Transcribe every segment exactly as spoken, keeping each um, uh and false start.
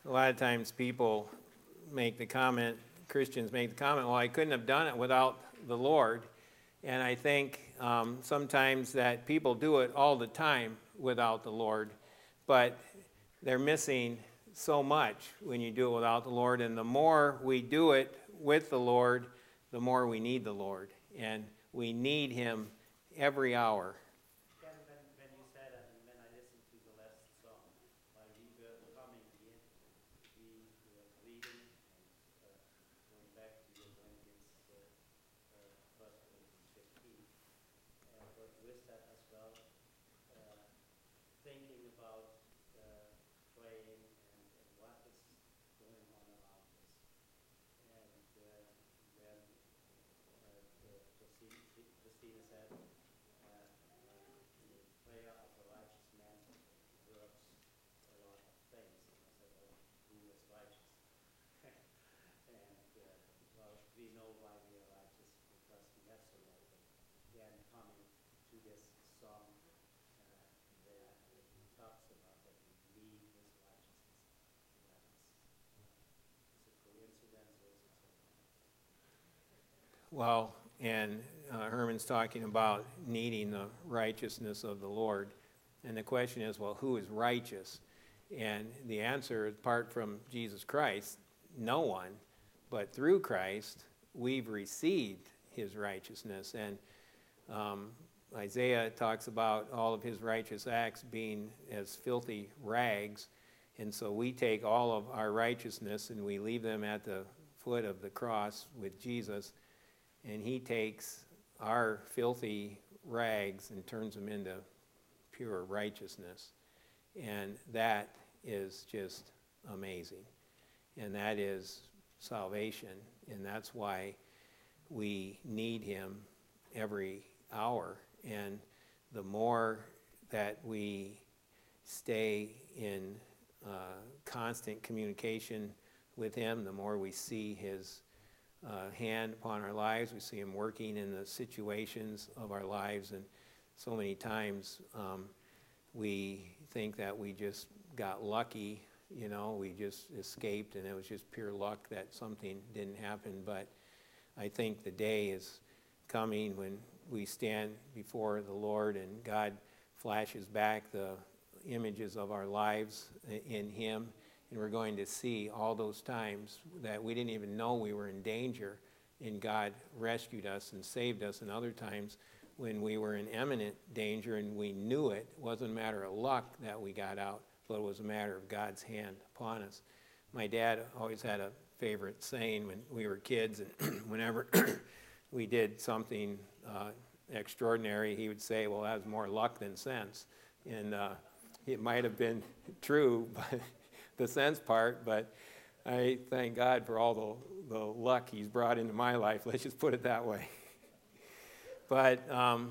a lot of times people make the comment, Christians make the comment, well, I couldn't have done it without the Lord. And I think um, sometimes that people do it all the time without the Lord, but they're missing so much when you do it without the Lord. And the more we do it with the Lord, the more we need the Lord. And we need him every hour. When, when you said that, and when I listened to the last song, while we were coming here, we were reading and uh, going back to the Corinthians, uh, uh, First Corinthians fifteen, uh, but with that as well, uh, thinking about uh, praying and, and what is going on around us. And uh, when uh, the, Christine, Christina said, uh, uh, the prayer of a righteous man works a lot of things. And I said, oh, who is righteous? and uh, well, we know why we are righteous, because we have so much. Again, coming to this song uh, where it talks about that we need his righteousness. That is, uh, is it coincidence or is it something? Well, and uh, Herman's talking about needing the righteousness of the Lord. And the question is, well, who is righteous? And the answer, apart from Jesus Christ, no one. But through Christ, we've received his righteousness. And um, Isaiah talks about all of his righteous acts being as filthy rags. And so we take all of our righteousness and we leave them at the foot of the cross with Jesus. And he takes our filthy rags and turns them into pure righteousness. And that is just amazing. And that is salvation. And that's why we need him every hour. And the more that we stay in uh, constant communication with him, the more we see his uh, hand upon our lives. We see him working in the situations of our lives. And so many times um, we think that we just got lucky, you know, we just escaped and it was just pure luck that something didn't happen. But I think the day is coming when we stand before the Lord and God flashes back the images of our lives in him, and we're going to see all those times that we didn't even know we were in danger and God rescued us and saved us, and other times when we were in imminent danger and we knew it. It wasn't a matter of luck that we got out, but it was a matter of God's hand upon us. My dad always had a favorite saying when we were kids, and whenever we did something uh, extraordinary, he would say, well, that was more luck than sense. And uh, it might have been true, but the sense part, but I thank God for all the, the luck he's brought into my life. Let's just put it that way. But um,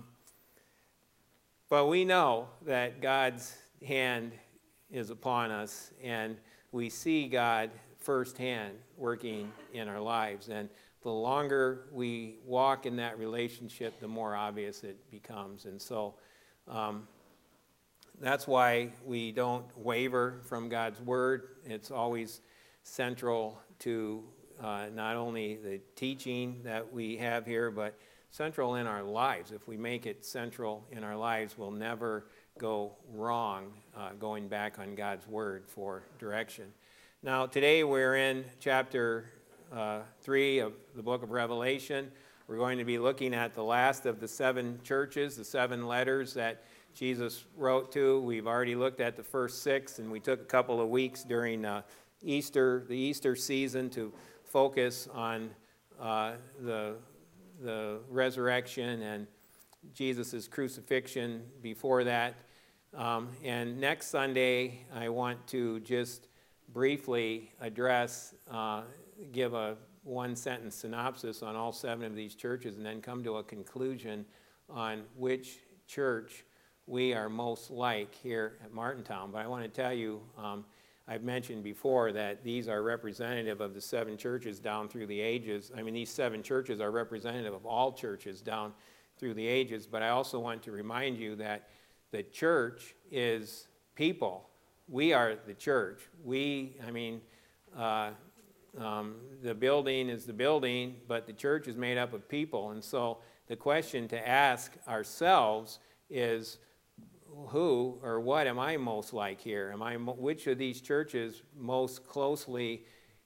but we know that God's hand is upon us, and we see God firsthand working in our lives. And the longer we walk in that relationship, the more obvious it becomes. And so um, that's why we don't waver from God's word. It's always central to uh, not only the teaching that we have here, but central in our lives. If we make it central in our lives, we'll never go wrong uh, going back on God's word for direction. Now, today we're in chapter uh, three of the book of Revelation. We're going to be looking at the last of the seven churches, the seven letters that Jesus wrote to. We've already looked at the first six, and we took a couple of weeks during uh, Easter, the Easter season, to focus on uh, the the resurrection and Jesus' crucifixion before that. Um, and next Sunday, I want to just briefly address, uh, give a one-sentence synopsis on all seven of these churches, and then come to a conclusion on which church we are most like here at Martintown. But I want to tell you, um, I've mentioned before that these are representative of the seven churches down through the ages. I mean, these seven churches are representative of all churches down through the ages. But I also want to remind you that the church is people we are the church. We, I mean, uh, um, the building is the building, but the church is made up of people. And so the question to ask ourselves is, who or what am I most like here? Am I, which of these churches most closely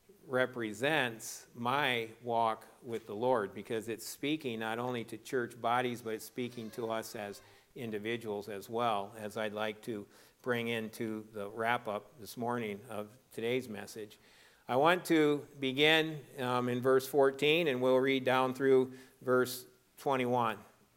represents my walk with the Lord? Because it's speaking not only to church bodies, but it's speaking to us as individuals as well, as I'd like to bring into the wrap-up this morning of today's message. I want to begin um, in verse fourteen, and we'll read down through verse twenty-one.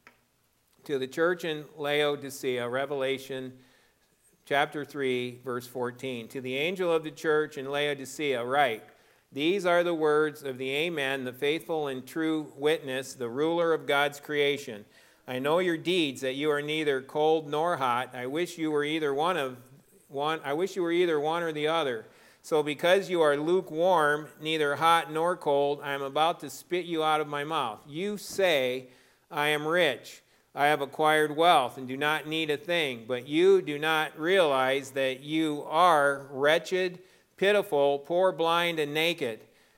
To the church in Laodicea, Revelation chapter three, verse fourteen. To the angel of the church in Laodicea write, these are the words of the Amen, the faithful and true witness, the ruler of God's creation. I know your deeds, that you are neither cold nor hot. I wish you were either one of one. I wish you were either one or the other. So because you are lukewarm, neither hot nor cold, I am about to spit you out of my mouth. You say, I am rich. I have acquired wealth and do not need a thing. But you do not realize that you are wretched, pitiful, poor, blind, and naked.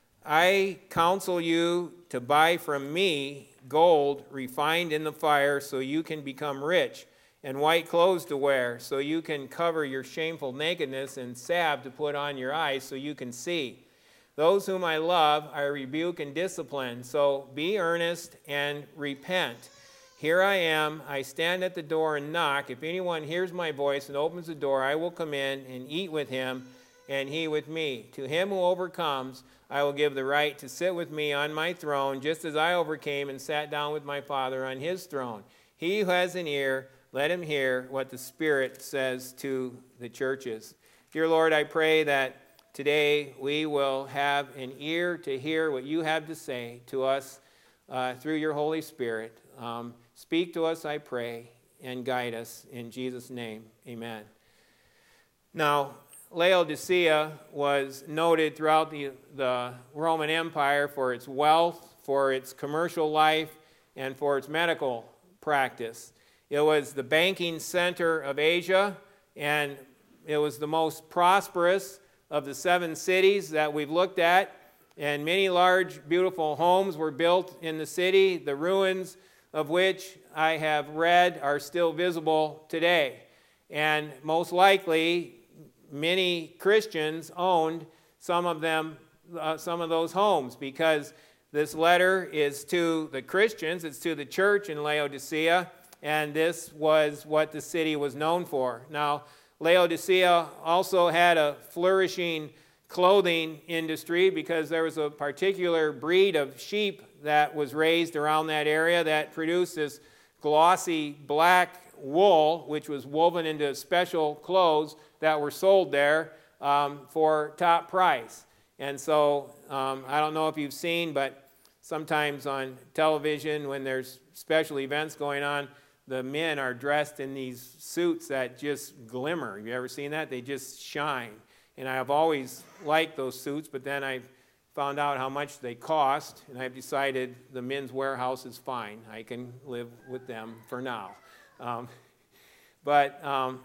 I counsel you to buy from me gold refined in the fire so you can become rich, and white clothes to wear so you can cover your shameful nakedness, and salve to put on your eyes so you can see. Those whom I love I rebuke and discipline, so be earnest and repent. Here I am, I stand at the door and knock. If anyone hears my voice and opens the door, I will come in and eat with him, and he with me. To him who overcomes, I will give the right to sit with me on my throne, just as I overcame and sat down with my Father on his throne. He who has an ear, let him hear what the Spirit says to the churches. Dear Lord, I pray that today we will have an ear to hear what you have to say to us uh, through your Holy Spirit. Um, speak to us, I pray, and guide us. In Jesus' name, amen. Now, Laodicea was noted throughout the, the Roman Empire for its wealth, for its commercial life, and for its medical practice. It was the banking center of Asia, and it was the most prosperous of the seven cities that we've looked at. And many large, beautiful homes were built in the city, the ruins of which I have read are still visible today. And most likely, many Christians owned some of them, uh, some of those homes, because this letter is to the Christians, it's to the church in Laodicea, and this was what the city was known for. Now, Laodicea also had a flourishing clothing industry because there was a particular breed of sheep that was raised around that area that produced this glossy black wool, which was woven into special clothes that were sold there um, for top price. And so, um, I don't know if you've seen, but sometimes on television when there's special events going on, the men are dressed in these suits that just glimmer. Have you ever seen that? They just shine. And I have always liked those suits, but then I found out how much they cost, and I've decided the Men's Warehouse is fine. I can live with them for now. Um, but um,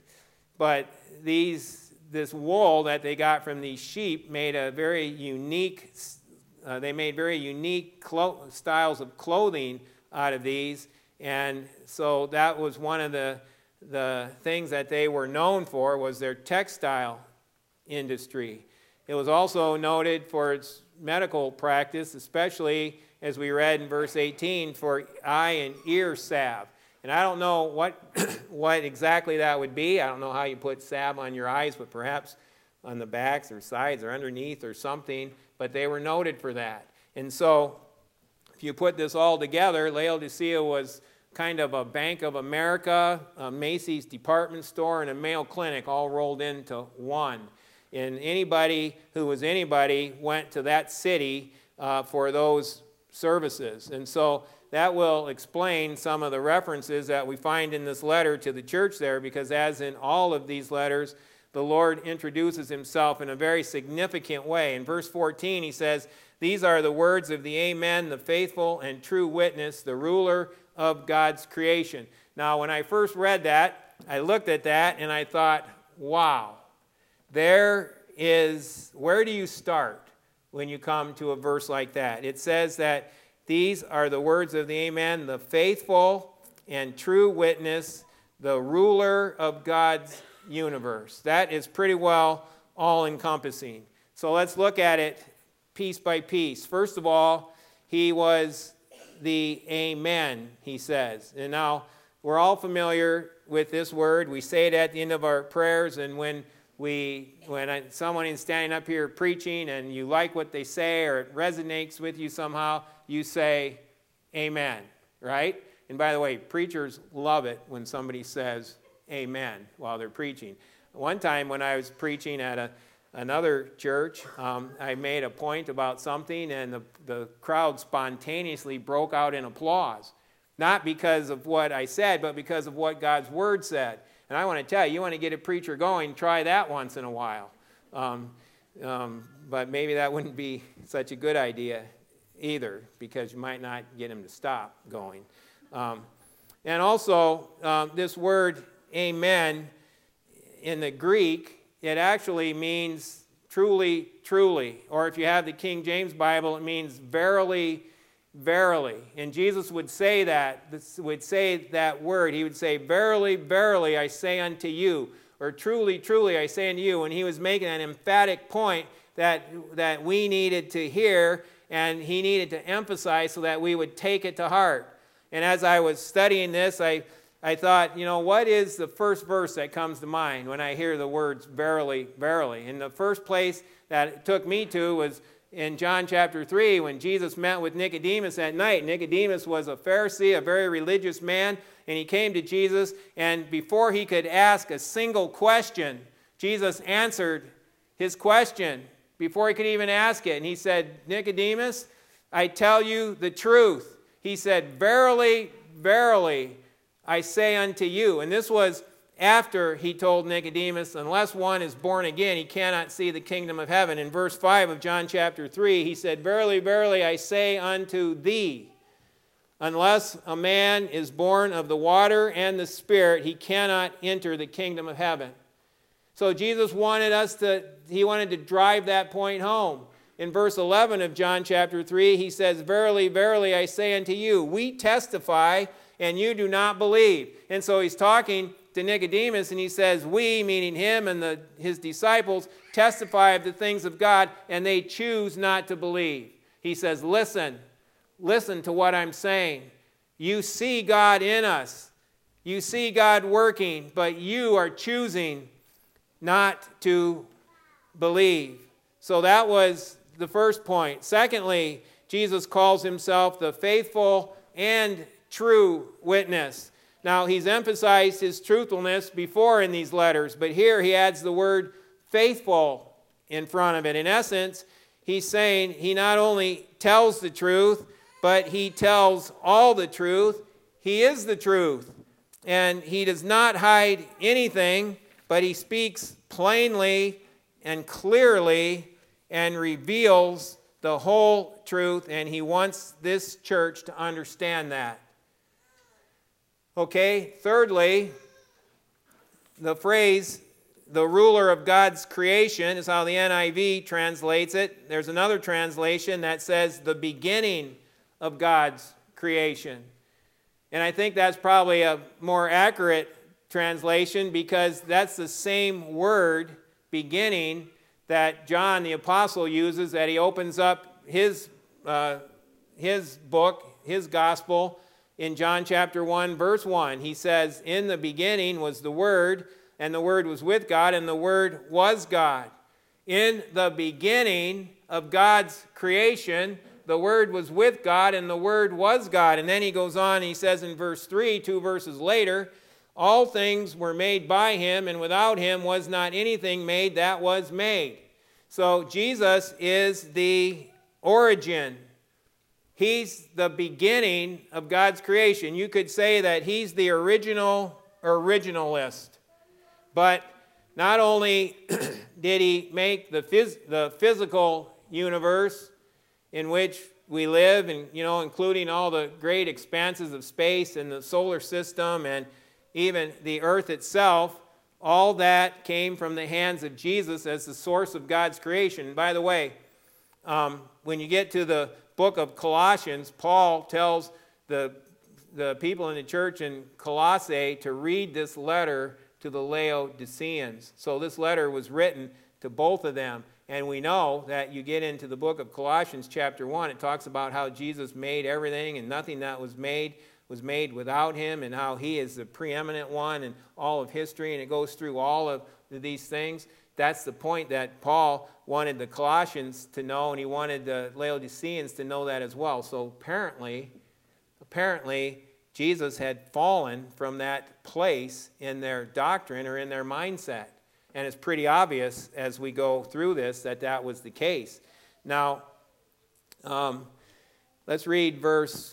but these this wool that they got from these sheep made a very unique. Uh, they made very unique clo- styles of clothing out of these, and so that was one of the the things that they were known for, was their textile industry. It was also noted for its medical practice, especially as we read in verse eighteen, for eye and ear salve. And I don't know what what exactly that would be. I don't know how you put salve on your eyes, but perhaps on the backs or sides or underneath or something. But they were noted for that. And so if you put this all together, Laodicea was kind of a Bank of America, a Macy's department store, and a Mayo Clinic all rolled into one. And anybody who was anybody went to that city uh, for those services. And so that will explain some of the references that we find in this letter to the church there, because as in all of these letters, the Lord introduces himself in a very significant way. In verse fourteen, he says, these are the words of the Amen, the faithful and true witness, the ruler of God's creation. Now, when I first read that, I looked at that and I thought, wow, there is, where do you start when you come to a verse like that? It says that these are the words of the Amen, the faithful and true witness, the ruler of God's universe. That is pretty well all-encompassing. So let's look at it piece by piece. First of all, he was the Amen, he says. And now, we're all familiar with this word. We say it at the end of our prayers, and when we, when I, someone is standing up here preaching and you like what they say or it resonates with you somehow, you say, Amen, right? And by the way, preachers love it when somebody says amen while they're preaching. One time when I was preaching at a, another church, um, I made a point about something, and the, the crowd spontaneously broke out in applause. Not because of what I said, but because of what God's Word said. And I want to tell you, you want to get a preacher going, try that once in a while. Um, um, but maybe that wouldn't be such a good idea either, because you might not get him to stop going. Um, and also, um, this word amen in the Greek, it actually means truly, truly. Or if you have the King James Bible, it means verily, verily. And Jesus would say that, would say that word. He would say, verily, verily, I say unto you. Or truly, truly, I say unto you. And he was making an emphatic point that, that we needed to hear, and he needed to emphasize so that we would take it to heart. And as I was studying this, I, I thought, you know, what is the first verse that comes to mind when I hear the words verily, verily? And the first place that it took me to was in John chapter three, when Jesus met with Nicodemus at night. Nicodemus was a Pharisee, a very religious man, and he came to Jesus, and before he could ask a single question, Jesus answered his question before he could even ask it. And he said, Nicodemus, I tell you the truth. He said, verily, verily, I say unto you. And this was after he told Nicodemus, unless one is born again, he cannot see the kingdom of heaven. In verse five of John chapter three, he said, verily, verily, I say unto thee, unless a man is born of the water and the Spirit, he cannot enter the kingdom of heaven. So Jesus wanted us to, he wanted to drive that point home. In verse eleven of John chapter three, he says, verily, verily, I say unto you, we testify, and you do not believe. And so he's talking to Nicodemus, and he says, we, meaning him and the, his disciples, testify of the things of God, and they choose not to believe. He says, listen, listen to what I'm saying. You see God in us. You see God working, but you are choosing not to believe. So that was the first point. Secondly, Jesus calls himself the faithful and true witness. Now, he's emphasized his truthfulness before in these letters, but here he adds the word faithful in front of it. In essence, he's saying he not only tells the truth, but he tells all the truth. He is the truth, and he does not hide anything, but he speaks plainly and clearly and reveals the whole truth, and he wants this church to understand that. Okay, thirdly, the phrase, the ruler of God's creation, is how the N I V translates it. There's another translation that says the beginning of God's creation. And I think that's probably a more accurate translation, because that's the same word, beginning, that John the Apostle uses, that he opens up his, uh, his book, his gospel, in John chapter one, verse one. He says, in the beginning was the Word, and the Word was with God, and the Word was God. In the beginning of God's creation, the Word was with God, and the Word was God. And then he goes on, and he says in verse three, two verses later, all things were made by him, and without him was not anything made that was made. So Jesus is the origin. He's the beginning of God's creation. You could say that he's the original originalist. But not only did he make the, phys- the physical universe in which we live, and you know, including all the great expanses of space and the solar system and even the earth itself, All that came from the hands of Jesus as the source of God's creation. And by the way, um, when you get to the book of Colossians, Paul tells the, the people in the church in Colossae to read this letter to the Laodiceans. So this letter was written to both of them. And we know that you get into the book of Colossians chapter one, it talks about how Jesus made everything and nothing that was made was made without him, and how he is the preeminent one in all of history, and it goes through all of these things. That's the point that Paul wanted the Colossians to know, and he wanted the Laodiceans to know that as well. So apparently, apparently, Jesus had fallen from that place in their doctrine or in their mindset. And it's pretty obvious as we go through this that that was the case. Now, um, let's read verse...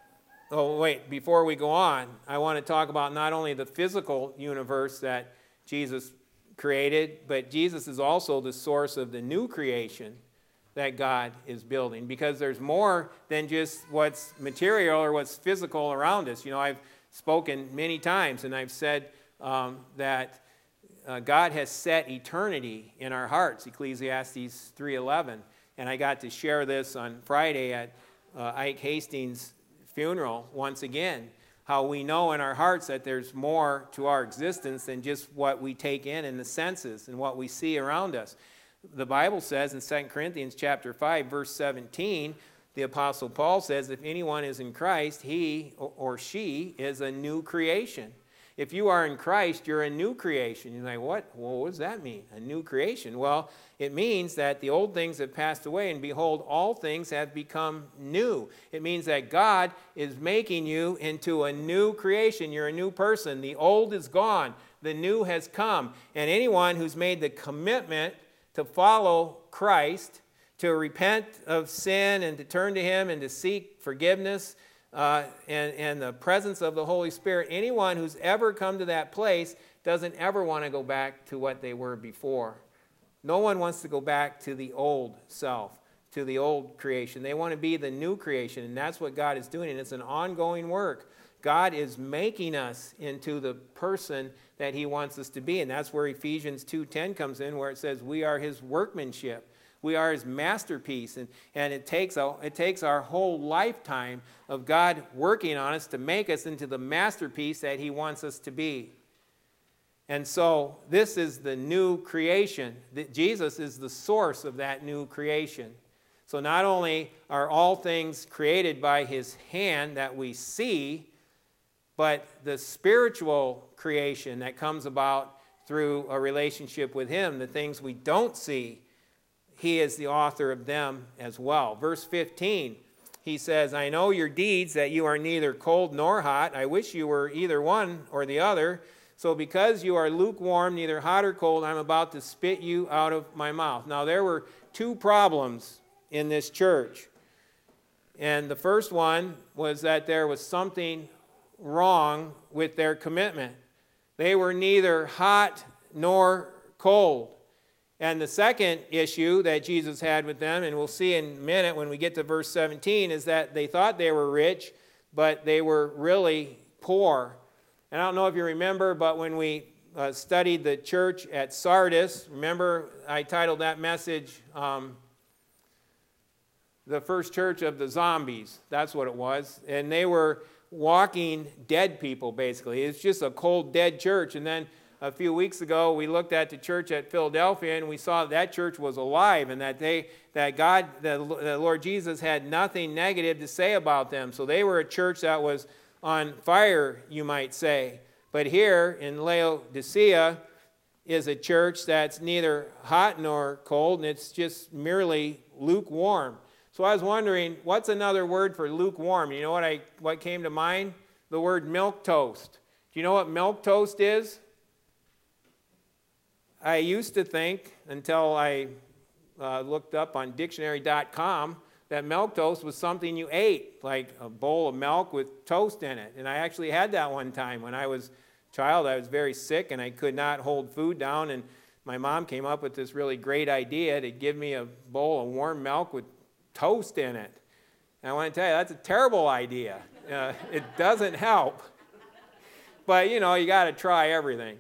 Oh, wait, before we go on, I want to talk about not only the physical universe that Jesus created, but Jesus is also the source of the new creation that God is building, because there's more than just what's material or what's physical around us. You know, I've spoken many times, and I've said um, that uh, God has set eternity in our hearts, Ecclesiastes three eleven, and I got to share this on Friday at uh, Ike Hastings' funeral once again, how we know in our hearts that there's more to our existence than just what we take in in the senses and what we see around us. The Bible says in Second Corinthians chapter five, verse seventeen, the Apostle Paul says, if anyone is in Christ, he or she is a new creation. If you are in Christ, you're a new creation. You're like, what? Well, what does that mean, a new creation? Well, it means that the old things have passed away, and behold, all things have become new. It means that God is making you into a new creation. You're a new person. The old is gone. The new has come. And anyone who's made the commitment to follow Christ, to repent of sin and to turn to him and to seek forgiveness uh, and, and the presence of the Holy Spirit, anyone who's ever come to that place doesn't ever want to go back to what they were before. No one wants to go back to the old self, to the old creation. They want to be the new creation, and that's what God is doing, and it's an ongoing work. God is making us into the person that he wants us to be, and that's where Ephesians two ten comes in, where it says we are his workmanship. We are his masterpiece, and, and it takes a, it takes our whole lifetime of God working on us to make us into the masterpiece that he wants us to be. And so this is the new creation. Jesus is the source of that new creation. So not only are all things created by his hand that we see, but the spiritual creation that comes about through a relationship with him, the things we don't see, he is the author of them as well. Verse fifteen, he says, I know your deeds, that you are neither cold nor hot. I wish you were either one or the other. So because you are lukewarm, neither hot or cold, I'm about to spit you out of my mouth. Now there were two problems in this church. And the first one was that there was something wrong with their commitment. They were neither hot nor cold. And the second issue that Jesus had with them, and we'll see in a minute when we get to verse seventeen, is that they thought they were rich, but they were really poor. And I don't know if you remember, but when we uh, studied the church at Sardis, remember I titled that message, um, The First Church of the Zombies. That's what it was. And they were walking dead people, basically. It's just a cold, dead church. And then a few weeks ago, we looked at the church at Philadelphia, and we saw that church was alive, and that they, that God, the, the Lord Jesus, had nothing negative to say about them. So they were a church that was on fire, you might say. But here in Laodicea is a church that's neither hot nor cold, and it's just merely lukewarm. So I was wondering, what's another word for lukewarm? You know what I what came to mind? The word milquetoast. Do you know what milquetoast is? I used to think, until I uh, looked up on dictionary dot com, that milquetoast was something you ate, like a bowl of milk with toast in it. And I actually had that one time when I was a child. I was very sick, and I could not hold food down, and my mom came up with this really great idea to give me a bowl of warm milk with toast in it. And I want to tell you, that's a terrible idea. Uh, it doesn't help. But, you know, you got to try everything.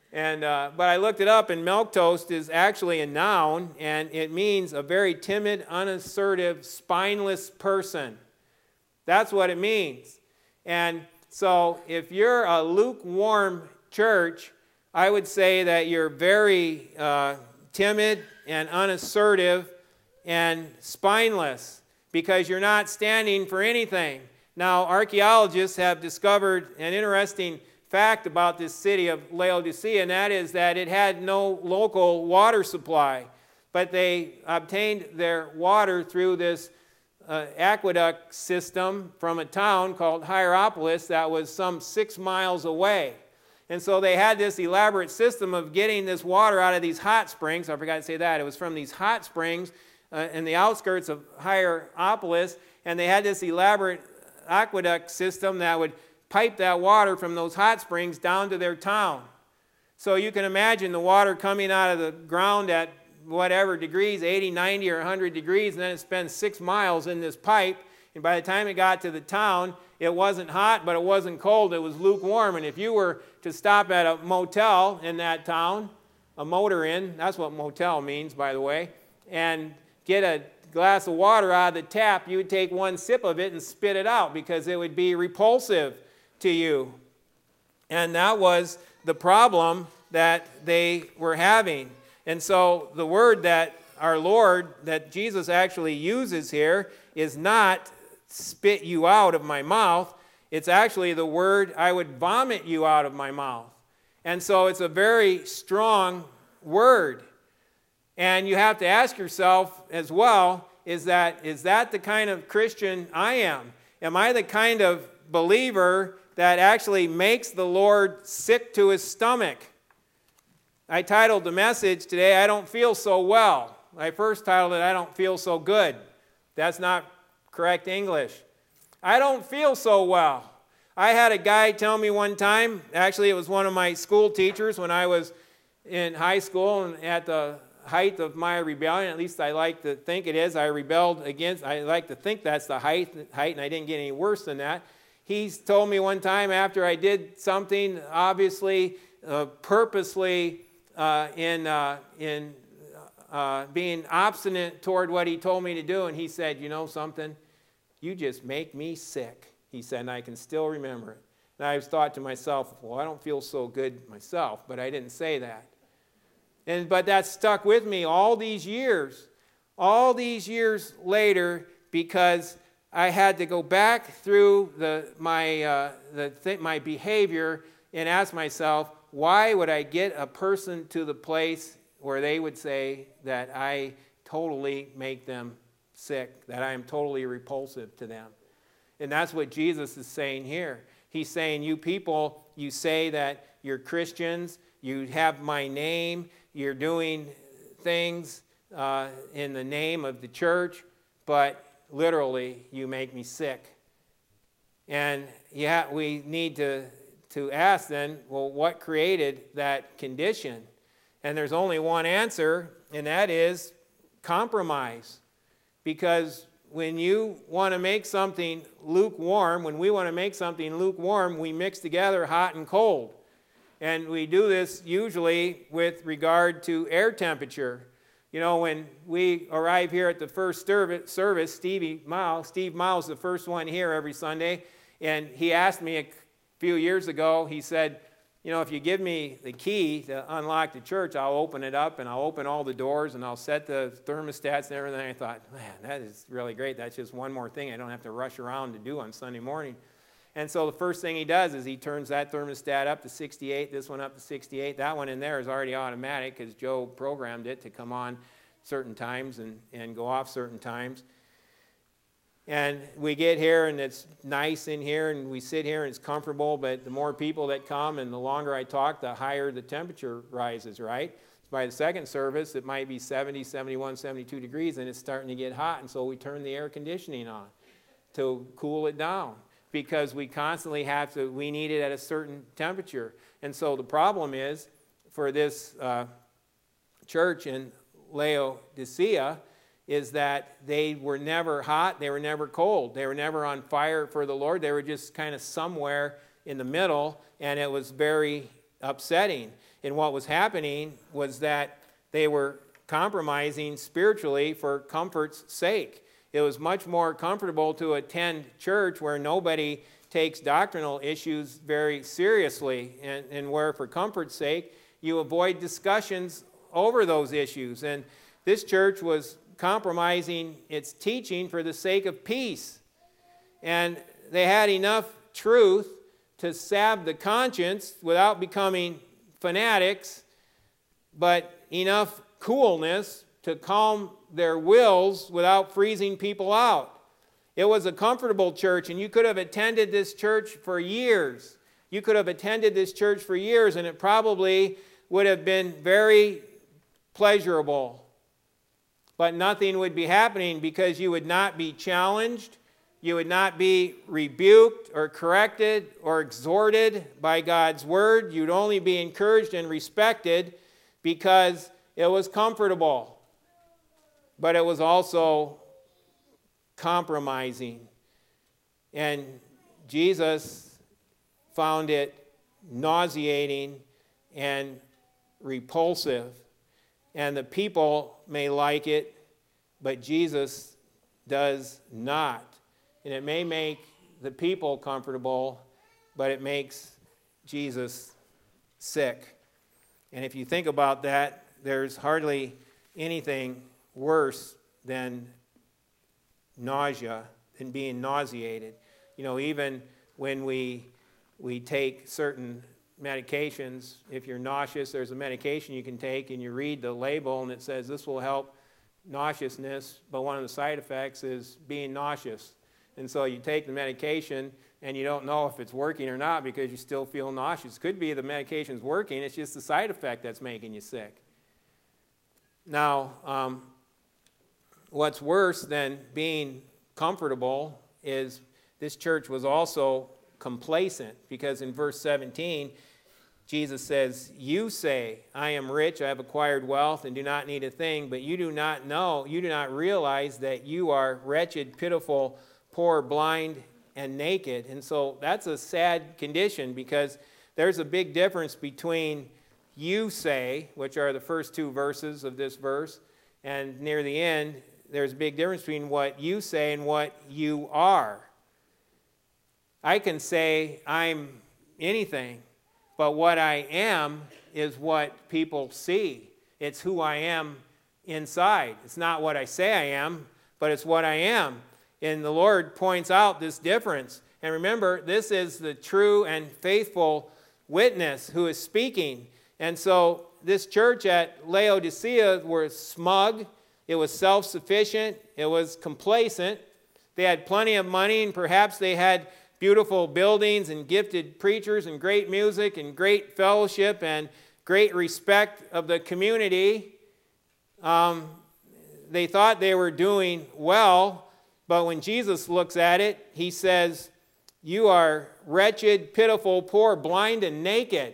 And uh, but I looked it up, and milquetoast is actually a noun, and it means a very timid, unassertive, spineless person. That's what it means. And so if you're a lukewarm church, I would say that you're very uh, timid and unassertive and spineless because you're not standing for anything. Now, archaeologists have discovered an interesting fact about this city of Laodicea, and that is that it had no local water supply, but they obtained their water through this uh, aqueduct system from a town called Hierapolis that was some six miles away. And so they had this elaborate system of getting this water out of these hot springs. I forgot to say that. It was from these hot springs uh, in the outskirts of Hierapolis, and they had this elaborate aqueduct system that would pipe that water from those hot springs down to their town. So you can imagine the water coming out of the ground at whatever degrees, eighty, ninety, or one hundred degrees, and then it spends six miles in this pipe. And by the time it got to the town, it wasn't hot, but it wasn't cold. It was lukewarm. And if you were to stop at a motel in that town, a motor inn, that's what motel means, by the way, and get a glass of water out of the tap, you would take one sip of it and spit it out because it would be repulsive to you. And that was the problem that they were having. And so the word that our Lord, that Jesus actually uses here, is not spit you out of my mouth. It's actually the word, I would vomit you out of my mouth. And so it's a very strong word. And you have to ask yourself as well, is that, is that the kind of Christian I am? Am I the kind of believer that actually makes the Lord sick to his stomach? I titled the message today, I Don't Feel So Well. I first titled it, I Don't Feel So Good. That's not correct English. I don't feel so well. I had a guy tell me one time, actually it was one of my school teachers when I was in high school and at the height of my rebellion, at least I like to think it is, I rebelled against, I like to think that's the height, height and I didn't get any worse than that. He told me one time after I did something, obviously, uh, purposely uh, in, uh, in uh, being obstinate toward what he told me to do, and he said, you know something, you just make me sick. He said, and I can still remember it. And I thought to myself, well, I don't feel so good myself, but I didn't say that. And, but that stuck with me all these years, all these years later, because I had to go back through the, my, uh, the th- my behavior and ask myself, why would I get a person to the place where they would say that I totally make them sick, that I am totally repulsive to them? And that's what Jesus is saying here. He's saying, you people, you say that you're Christians, you have my name, you're doing things uh, in the name of the church, but literally, you make me sick. And yeah, we need to, to ask then, well, what created that condition? And there's only one answer, and that is compromise. Because when you want to make something lukewarm, when we want to make something lukewarm, we mix together hot and cold. And we do this usually with regard to air temperature. You know, when we arrive here at the first service, Stevie Mao, Steve Mao is the first one here every Sunday, and he asked me a few years ago, he said, you know, if you give me the key to unlock the church, I'll open it up, and I'll open all the doors, and I'll set the thermostats and everything. I thought, man, that is really great. That's just one more thing I don't have to rush around to do on Sunday morning. And so the first thing he does is he turns that thermostat up to sixty-eight, this one up to sixty-eight. That one in there is already automatic because Joe programmed it to come on certain times and, and go off certain times. And we get here and it's nice in here and we sit here and it's comfortable, but the more people that come and the longer I talk, the higher the temperature rises, right? By the second service, it might be seventy, seventy-one, seventy-two degrees and it's starting to get hot, and so we turn the air conditioning on to cool it down because we constantly have to, we need it at a certain temperature. And so the problem is for this uh, church in Laodicea is that they were never hot, they were never cold, they were never on fire for the Lord, they were just kind of somewhere in the middle, and it was very upsetting. And what was happening was that they were compromising spiritually for comfort's sake. It was much more comfortable to attend church where nobody takes doctrinal issues very seriously, and, and where for comfort's sake you avoid discussions over those issues. And this church was compromising its teaching for the sake of peace. And they had enough truth to salve the conscience without becoming fanatics, but enough coolness to calm their wills without freezing people out. It was a comfortable church, and you could have attended this church for years. You could have attended this church for years, and it probably would have been very pleasurable. But nothing would be happening because you would not be challenged, you would not be rebuked or corrected or exhorted by God's word. You'd only be encouraged and respected because it was comfortable. But it was also compromising. And Jesus found it nauseating and repulsive. And the people may like it, but Jesus does not. And it may make the people comfortable, but it makes Jesus sick. And if you think about that, there's hardly anything worse than nausea, than being nauseated. You know, even when we we take certain medications, if you're nauseous, there's a medication you can take, and you read the label, and it says this will help nauseousness, but one of the side effects is being nauseous. And so you take the medication, and you don't know if it's working or not because you still feel nauseous. Could be the medication's working, it's just the side effect that's making you sick. Now, um, what's worse than being comfortable is this church was also complacent, because in verse seventeen, Jesus says, "You say, I am rich, I have acquired wealth, and do not need a thing, but you do not know, you do not realize that you are wretched, pitiful, poor, blind, and naked." And so that's a sad condition, because there's a big difference between "you say," which are the first two verses of this verse, and near the end, there's a big difference between what you say and what you are. I can say I'm anything, but what I am is what people see. It's who I am inside. It's not what I say I am, but it's what I am. And the Lord points out this difference. And remember, this is the true and faithful witness who is speaking. And so this church at Laodicea was smug. It was self-sufficient. It was complacent. They had plenty of money, and perhaps they had beautiful buildings and gifted preachers and great music and great fellowship and great respect of the community. Um, they thought they were doing well, but when Jesus looks at it, he says, "You are wretched, pitiful, poor, blind, and naked."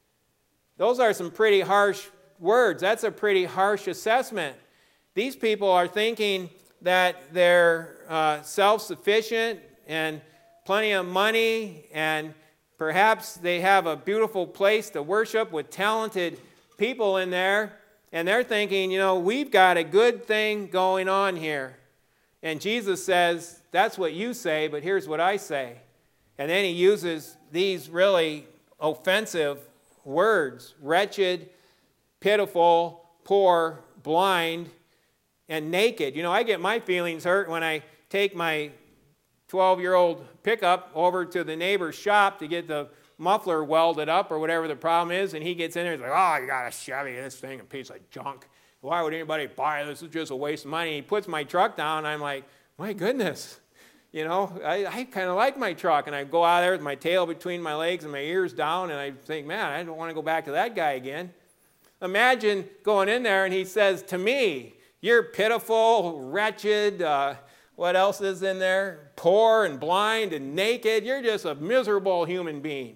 Those are some pretty harsh words. That's a pretty harsh assessment. These people are thinking that they're uh, self-sufficient and plenty of money, and perhaps they have a beautiful place to worship with talented people in there, and they're thinking, you know, we've got a good thing going on here. And Jesus says, that's what you say, but here's what I say. And then he uses these really offensive words: wretched, pitiful, poor, blind, and naked. You know, I get my feelings hurt when I take my twelve-year-old pickup over to the neighbor's shop to get the muffler welded up or whatever the problem is, and he gets in there and he's like, "Oh, you got a Chevy, this thing, a piece of junk. Why would anybody buy this? It's just a waste of money." And he puts my truck down, and I'm like, my goodness. You know, I, I kind of like my truck, and I go out there with my tail between my legs and my ears down, and I think, man, I don't want to go back to that guy again. Imagine going in there, and he says to me, "You're pitiful, wretched, uh, what else is in there? Poor and blind and naked. You're just a miserable human being."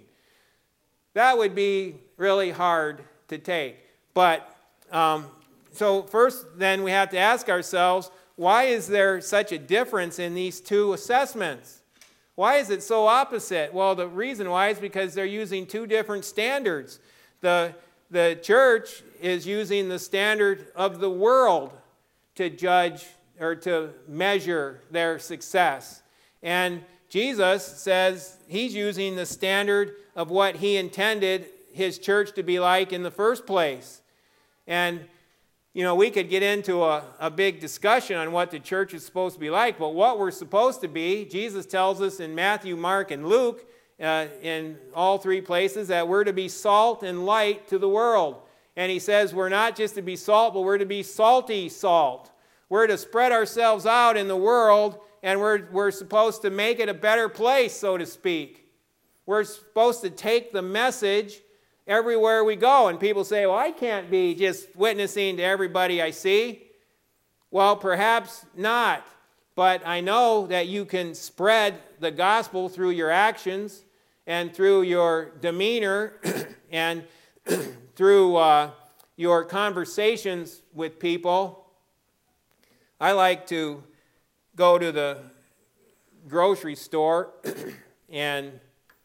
That would be really hard to take. But, um, so first then we have to ask ourselves, why is there such a difference in these two assessments? Why is it so opposite? Well, the reason why is because they're using two different standards. The, the church is using the standard of the world to judge or to measure their success. And Jesus says he's using the standard of what he intended his church to be like in the first place. And, you know, we could get into a, a big discussion on what the church is supposed to be like, but what we're supposed to be, Jesus tells us in Matthew, Mark, and Luke, uh, in all three places, that we're to be salt and light to the world. And he says we're not just to be salt, but we're to be salty salt. We're to spread ourselves out in the world, and we're, we're supposed to make it a better place, so to speak. We're supposed to take the message everywhere we go. And people say, well, I can't be just witnessing to everybody I see. Well, perhaps not. But I know that you can spread the gospel through your actions and through your demeanor and through uh, your conversations with people. I like to go to the grocery store and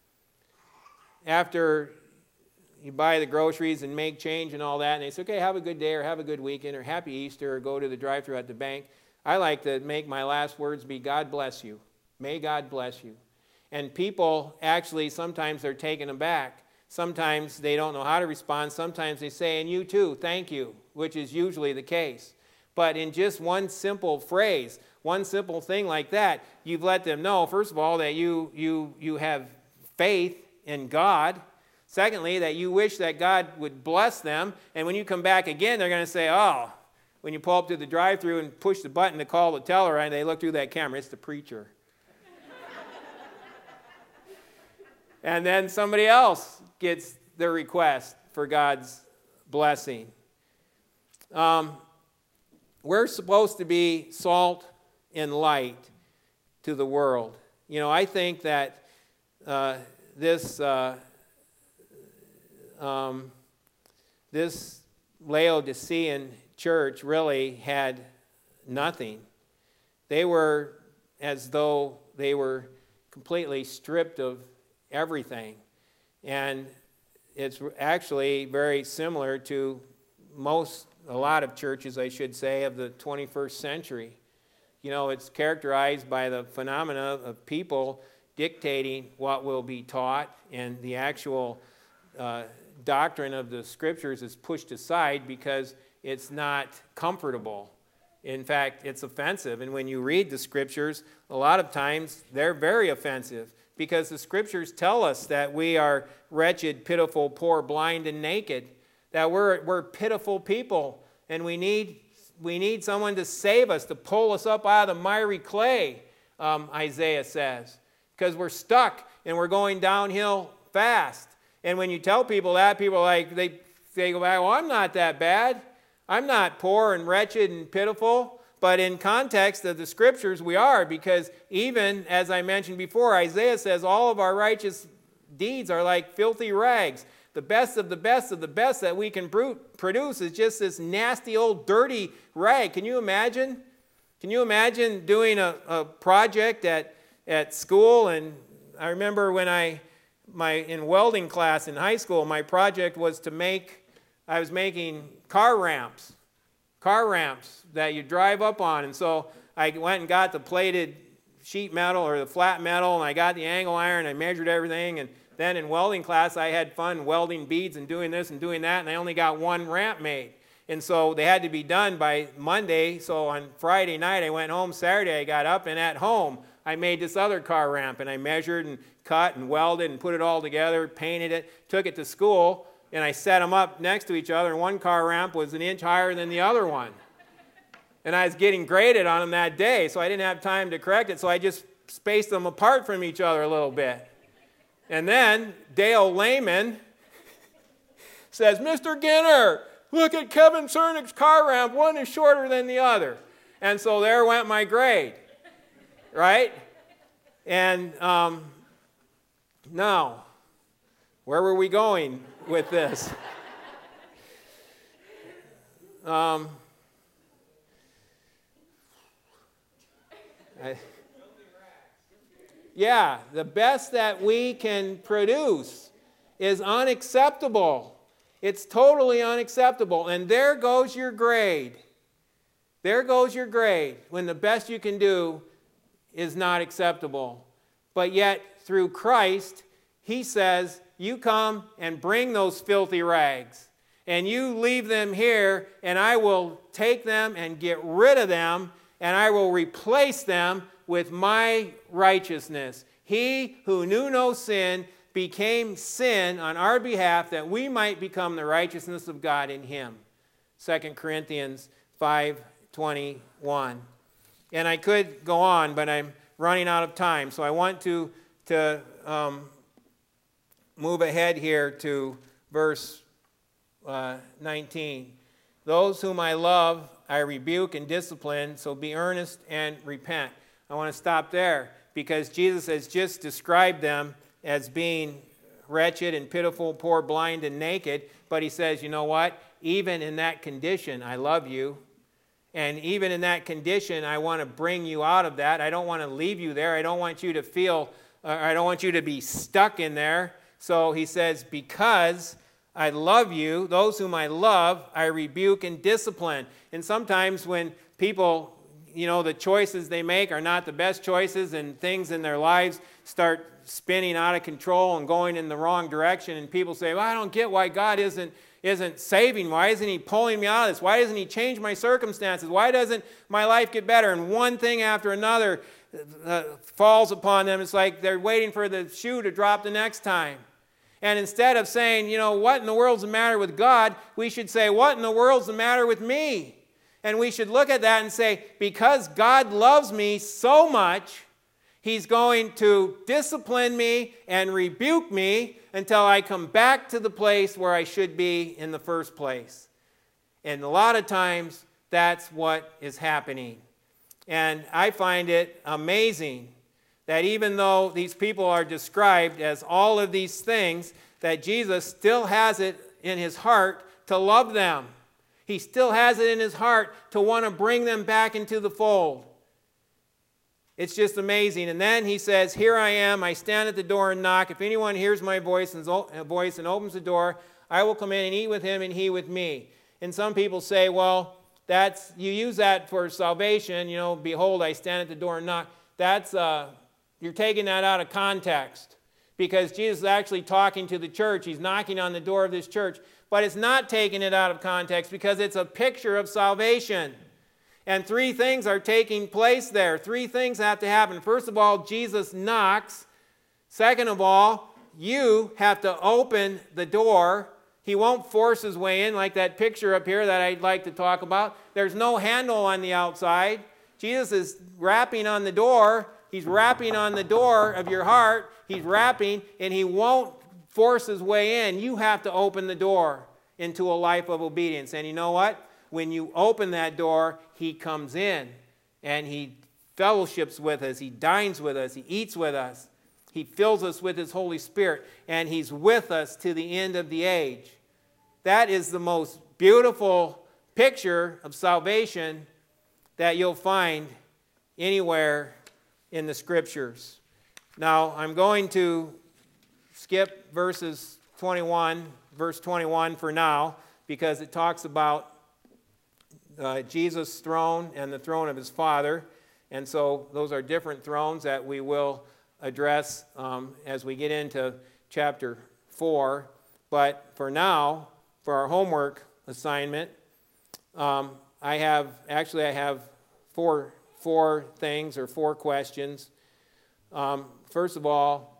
after you buy the groceries and make change and all that, and they say, okay, have a good day or have a good weekend or happy Easter or go to the drive-thru at the bank. I like to make my last words be, God bless you. May God bless you. And people actually, sometimes they're taken aback. Sometimes they don't know how to respond. Sometimes they say, and you too, thank you, which is usually the case. But in just one simple phrase, one simple thing like that, you've let them know, first of all, that you, you, you have faith in God. Secondly, that you wish that God would bless them. And when you come back again, they're going to say, oh, when you pull up to the drive-thru and push the button to call the teller, and they look through that camera, it's the preacher. And then somebody else gets the request for God's blessing. Um, we're supposed to be salt and light to the world. You know, I think that uh, this... Uh, Um, this Laodicean church really had nothing. They were as though they were completely stripped of everything. And it's actually very similar to most, a lot of churches, I should say, of the twenty-first century. You know, it's characterized by the phenomena of people dictating what will be taught, and the actual uh, doctrine of the Scriptures is pushed aside because it's not comfortable. In fact, it's offensive. And when you read the Scriptures, a lot of times they're very offensive because the Scriptures tell us that we are wretched, pitiful, poor, blind, and naked, that we're, we're pitiful people, and we need, we need someone to save us, to pull us up out of the miry clay, um, Isaiah says, because we're stuck and we're going downhill fast. And when you tell people that, people are like, they, they go back, well, I'm not that bad. I'm not poor and wretched and pitiful. But in context of the Scriptures, we are, because even, as I mentioned before, Isaiah says all of our righteous deeds are like filthy rags. The best of the best of the best that we can produce is just this nasty old dirty rag. Can you imagine? Can you imagine doing a, a project at, at school? And I remember when I... My, in welding class in high school, my project was to make, I was making car ramps, car ramps that you drive up on. And so I went and got the plated sheet metal or the flat metal, and I got the angle iron, I measured everything. And then in welding class, I had fun welding beads and doing this and doing that, and I only got one ramp made. And so they had to be done by Monday. So on Friday night, I went home. Saturday, I got up, and at home, I made this other car ramp, and I measured and cut and welded and put it all together, painted it, took it to school, and I set them up next to each other, and one car ramp was an inch higher than the other one. And I was getting graded on them that day, so I didn't have time to correct it, so I just spaced them apart from each other a little bit. And then Dale Lehman says, Mister Ginner, look at Kevin Cernick's car ramp, one is shorter than the other. And so there went my grade, right? And um, now, where were we going with this? um, I, yeah, the best that we can produce is unacceptable. It's totally unacceptable. And there goes your grade. There goes your grade when the best you can do is not acceptable. But yet, through Christ, he says, you come and bring those filthy rags. And you leave them here, and I will take them and get rid of them, and I will replace them with my righteousness. He who knew no sin became sin on our behalf that we might become the righteousness of God in him. Second Corinthians five twenty-one. And I could go on, but I'm running out of time. So I want to, to um, move ahead here to verse uh, nineteen. Those whom I love, I rebuke and discipline, so be earnest and repent. I want to stop there because Jesus has just described them as being wretched and pitiful, poor, blind, and naked. But he says, you know what? Even in that condition, I love you. And even in that condition, I want to bring you out of that. I don't want to leave you there. I don't want you to feel, uh, I don't want you to be stuck in there. So he says, because I love you, those whom I love, I rebuke and discipline. And sometimes when people, you know, the choices they make are not the best choices and things in their lives start spinning out of control and going in the wrong direction, and people say, well, I don't get why God isn't isn't saving. Why isn't he pulling me out of this? Why doesn't he change my circumstances? Why doesn't my life get better? And one thing after another uh, falls upon them. It's like they're waiting for the shoe to drop the next time. And instead of saying, you know, what in the world's the matter with God, we should say, what in the world's the matter with me? And we should look at that and say, because God loves me so much, he's going to discipline me and rebuke me until I come back to the place where I should be in the first place. And a lot of times, that's what is happening. And I find it amazing that even though these people are described as all of these things, that Jesus still has it in his heart to love them. He still has it in his heart to want to bring them back into the fold. It's just amazing. And then he says, here I am, I stand at the door and knock. If anyone hears my voice and, voice and opens the door, I will come in and eat with him and he with me. And some people say, well, that's you use that for salvation. You know, behold, I stand at the door and knock. That's, uh, you're taking that out of context. Because Jesus is actually talking to the church. He's knocking on the door of this church. But it's not taking it out of context because it's a picture of salvation. And three things are taking place there. Three things have to happen. First of all, Jesus knocks. Second of all, you have to open the door. He won't force his way in like that picture up here that I'd like to talk about. There's no handle on the outside. Jesus is rapping on the door. He's rapping on the door of your heart. He's rapping, and he won't force his way in. You have to open the door into a life of obedience. And you know what? When you open that door, he comes in and he fellowships with us. He dines with us. He eats with us. He fills us with his Holy Spirit, and he's with us to the end of the age. That is the most beautiful picture of salvation that you'll find anywhere in the Scriptures. Now, I'm going to skip verses twenty-one, verse twenty-one for now, because it talks about Uh, Jesus' throne and the throne of his Father. And so those are different thrones that we will address um, as we get into chapter four. But for now, for our homework assignment, um, I have, actually I have four, four things or four questions. Um, first of all,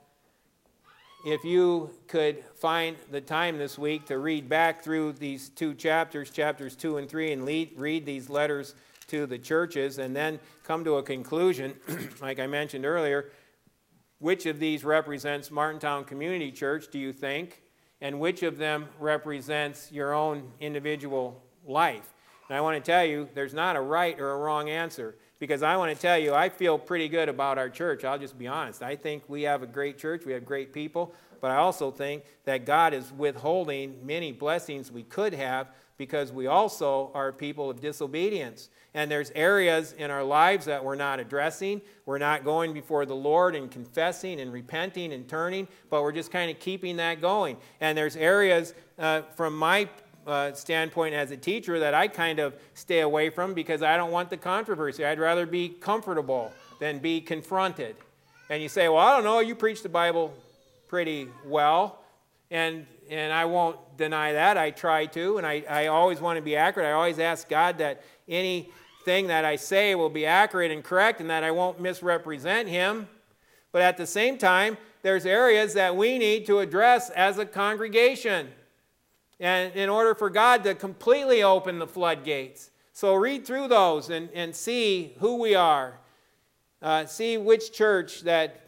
if you could find the time this week to read back through these two chapters, chapters two and three, and lead, read these letters to the churches, and then come to a conclusion, like I mentioned earlier, which of these represents Martintown Community Church, do you think, and which of them represents your own individual life? And I want to tell you, there's not a right or a wrong answer. Because I want to tell you, I feel pretty good about our church. I'll just be honest. I think we have a great church. We have great people. but I also think that God is withholding many blessings we could have because we also are people of disobedience. And there's areas in our lives that we're not addressing. We're not going before the Lord and confessing and repenting and turning, but we're just kind of keeping that going. And there's areas uh, from my uh, standpoint as a teacher that I kind of stay away from because I don't want the controversy. I'd rather be comfortable than be confronted. And you say, well, I don't know, you preach the Bible pretty well. And and I won't deny that. I try to, and I, I always want to be accurate. I always ask God that anything that I say will be accurate and correct and that I won't misrepresent Him. But at the same time, there's areas that we need to address as a congregation and in order for God to completely open the floodgates. So read through those and, and see who we are. Uh, see which church that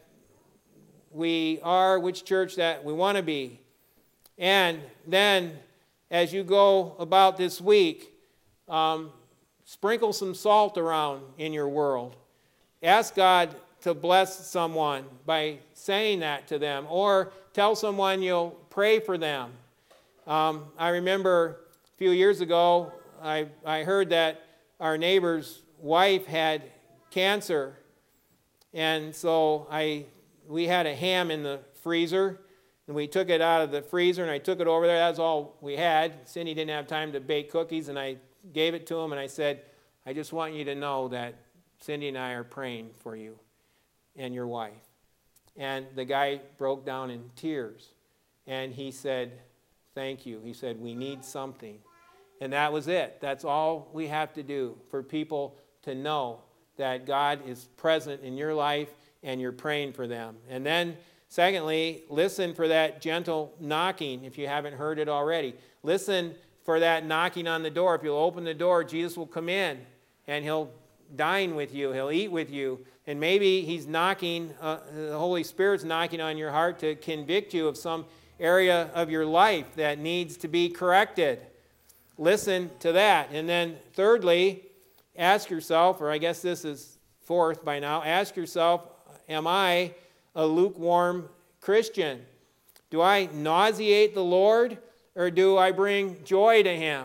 we are, which church that we want to be. And then, as you go about this week, um, sprinkle some salt around in your world. Ask God to bless someone by saying that to them, or tell someone you'll pray for them. Um, I remember a few years ago, I, I heard that our neighbor's wife had cancer, and so I we had a ham in the freezer. And we took it out of the freezer, and I took it over there. That's all we had. Cindy didn't have time to bake cookies, and I gave it to him, and I said, I just want you to know that Cindy and I are praying for you and your wife. And the guy broke down in tears, and he said, thank you. He said, we need something. And that was it. That's all we have to do for people to know that God is present in your life, and you're praying for them. And then secondly, listen for that gentle knocking if you haven't heard it already. Listen for that knocking on the door. If you'll open the door, Jesus will come in and He'll dine with you. He'll eat with you. And maybe He's knocking, uh, the Holy Spirit's knocking on your heart to convict you of some area of your life that needs to be corrected. Listen to that. And then thirdly, ask yourself, or I guess this is fourth by now, ask yourself, am I a lukewarm Christian? Do I nauseate the Lord, or do I bring joy to Him?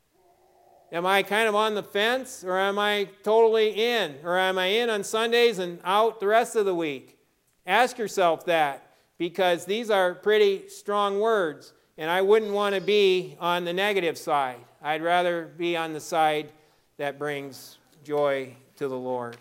Am I kind of on the fence, or am I totally in? Or am I in on Sundays and out the rest of the week? Ask yourself that, because these are pretty strong words, and I wouldn't want to be on the negative side. I'd rather be on the side that brings joy to the Lord.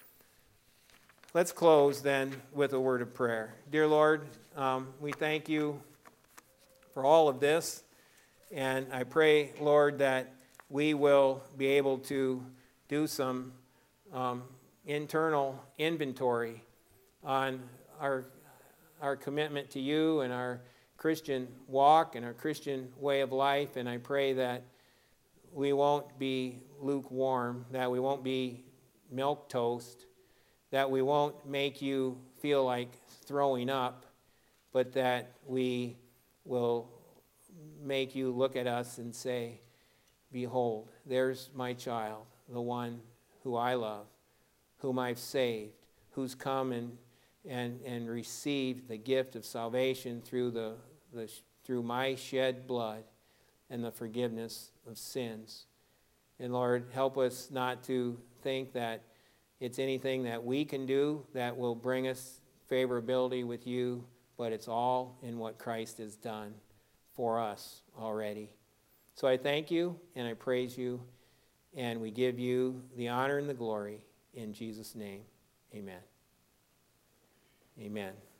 Let's close then with a word of prayer. Dear Lord, um, we thank You for all of this, and I pray, Lord, that we will be able to do some um, internal inventory on our, our commitment to You and our Christian walk and our Christian way of life, and I pray that we won't be lukewarm, that we won't be milquetoast, that we won't make You feel like throwing up, but that we will make You look at us and say, behold, there's my child, the one who I love, whom I've saved, who's come and and, and received the gift of salvation through the, the through my shed blood and the forgiveness of sins. And Lord, help us not to think that it's anything that we can do that will bring us favorability with You, but it's all in what Christ has done for us already. So I thank You and I praise You, and we give You the honor and the glory in Jesus' name. Amen. Amen.